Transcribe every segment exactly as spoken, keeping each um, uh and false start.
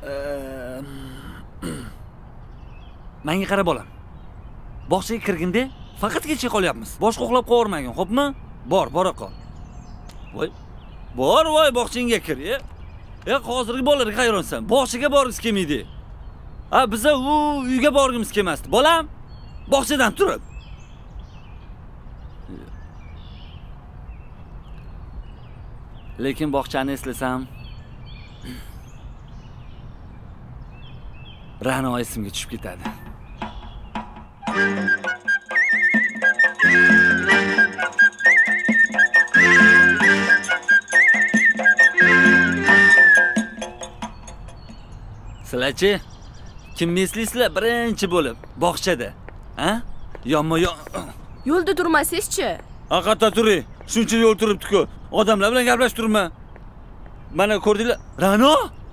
Menga qara bolam. Bog'chaga kirganda faqat kechga qolyapmiz. Boshqa uxlab qo'yarmagin, xo'pmi? Bor, bora qol. Voy. Bor, voy, bog'changga kir. E, hozirgi bolalarga hayronsan. Bog'chaga borgis kelmaydi. Ha, biza u uyga borgimiz kelmasdi. Bolam, bog'chadan turib. Lekin bog'chani eslasam, Ra'no esimga tushib ketadi. Sizlarchi kimni eslaysizlar birinchi bo'lib bog'chada? Ha? Yonma-yon. Yo'lda turmasangiz-chi? Haqiqatda turing. Shuncha yo'l turibdi-ku. Odamlar bilan gaplashib turma. Mana ko'rdinglar? Ra'no?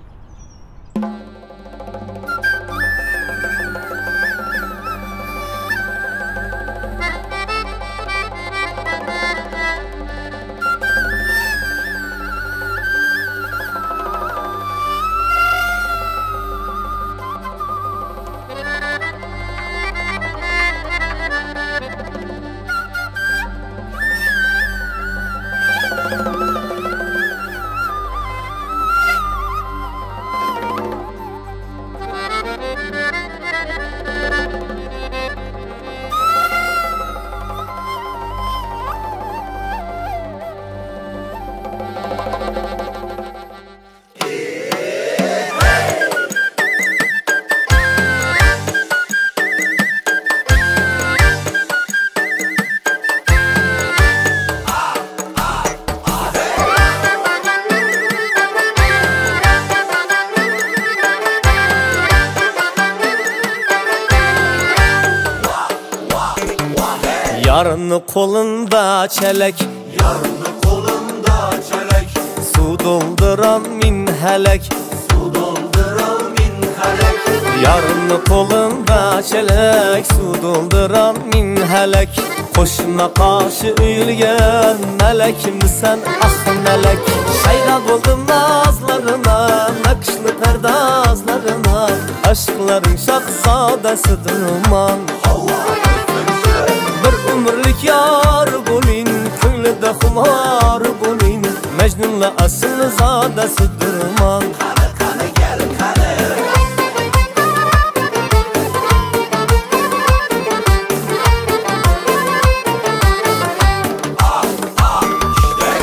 Yarını kolunda çelek, yarını kolunda çelek, su dolduran min helek, su dolduran min helek. Yarını kolunda çelek, su dolduran min helek. Koşuna karşı üyülgen melek misin ah melek? Şayda buldum nazlarına, nakışlı perdazlarına, aşkların şahzadesidir man. Bir umurlik yar bulin, köylüde humar bulin, Mecnun'la asıl zadesidir man. Kale kale gel kale. Ah ah işte.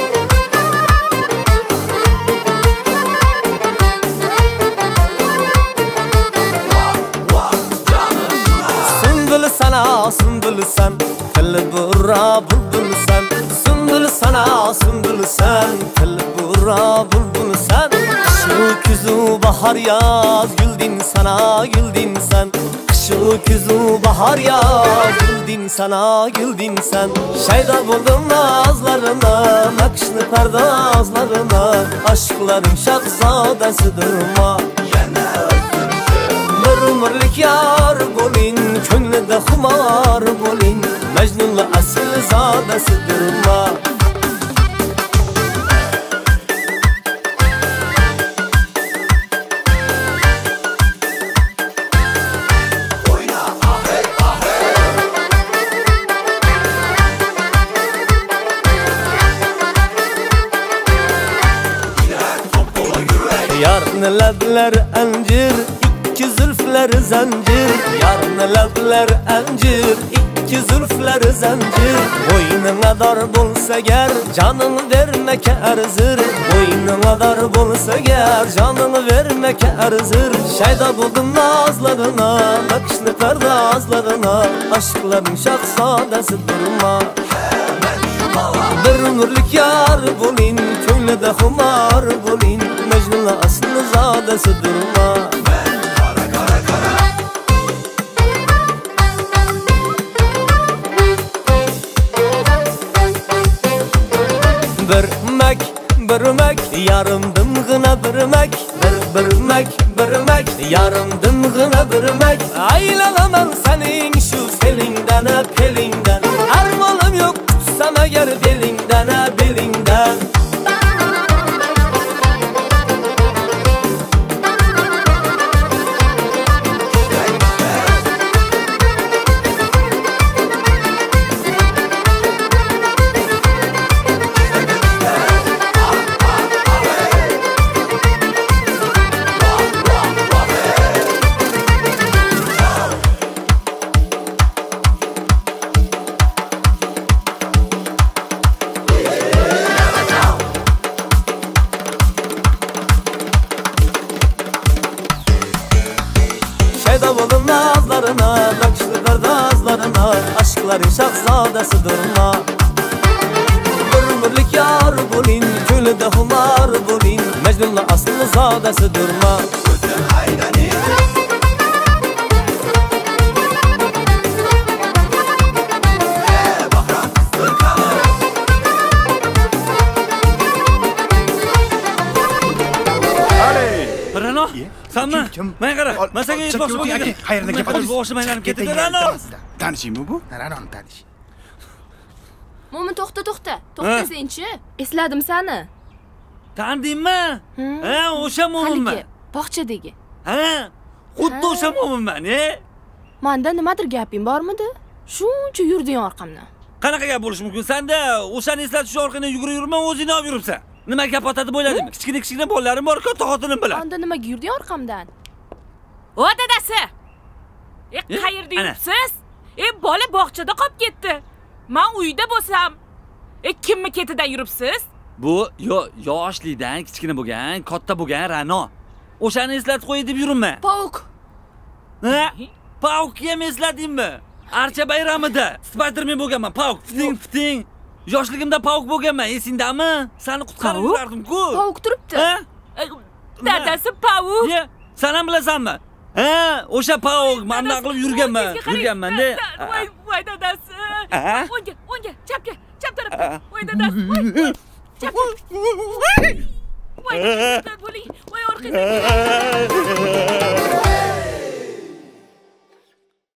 Vah vah canım. Sümbül sana sümbül sen, tel bura bulbul sen. Sümbül sana sümbül sen, tel bura bulbul sen. Şu küzü bahar yaz, güldin sana güldin sen. Şu küzü bahar yaz, güldin sana güldin sen. Şeyda buldum nazlarına, nakışlı perdazlarına, aşkların şahzadesidir ma. Bir umurlik yar bulin, köngülde humar bulin, Mecnun'la asıl zadesidir ma. Oyna ahey ahey. Gider top dola yürek. Yarın lebler encir, iki zülfler zincir. Yarın lebler encir, iki zülfler zincir. Boynuna dar bulsa ger, canını vermek erzir. Boynuna dar bulsa ger, canını vermek erzir. Şeyda buldum nazlarına, nakışlı perdazlarına, aşkların şahzadesidir ma. Bir ömürlük yar bulin, köylüde humar bulin, Mecnun'la aslı zadesidir ma. Kara kara kara. Bir mek, bir mek, yarımdım gına bir mek. Bir bir mek, bir mek, yarımdım gına bir mek. Aylanamam senin şu selinden hep elinden. Armalım yok tutsam eğer belinden hep belinden. dostlarına aşkların şahzadesidirma. Bir birlik yar bulin, gülde humar bulin, Mecnun'la aslı zadesidirma. Bütün aydani Bahram Sırkalı Rano, senmi? Kim? Men qara, Ol- men senga ol- aytmoqchi chakka bo'lgandim. o'ting, aka. Qayerdan Men gapirasiz? boshim aylanib ketdi, Keting, Rano. Tanishingmi bu? Ranoni tanish. Mo'min to'xta to'xta. To'xta senchi. Esladim seni. Tandingmi? Hmm. Ha, o'sha mo'minman. Haligi bog'chadagi. Ha, xuddi Ha. o'sha mo'minman, e? Manda nimadir gaping bormidi? Shuncha yurding orqamdan. Qanaqa gap bo'lishi mumkin? Senda o'shani eslatish orqali yugurib yuribman, o'zing olib yuribsan. Nima gap otadi bo'yladingmi? Kichkina-kichkina bolalarim bor, katta xotinim bilan. Onda nimaga yurding orqamdan? O dadasi. E E, qayerda ana. yuribsiz? E bola bog'chada qolib ketdi. Men uyda bo'lsam, e kimmi ketidan yuribsiz? Bu yo yoshlikdan kichkina bo'lgan, katta bo'lgan Rano. O'shani eslatib qo'y deb yuribman. Pavuk. Ha? Paukni ham esladingmi? Archa bayramida Spiderman bo'lganman. Pauk, fiting, fiting. Yoshligimda pauk bo'lganman, esingdami? Seni qutqarib Pauk? yurardim-ku. Pavuk turibdi. Ha? E, dadasi Pavuk. Ye, sen ham bilasanmi? Ha, o'sha pauk manda qilib yurganman, Sizga qarang. yurganman-da. Da- da- Voy, voy dadasi. Aha. O'ngga, o'ngga, chapga, chap tarafga. Voy dadasi, voy, voy. Chapga. Voy, dadasi, bo'ling. Voy orqaga.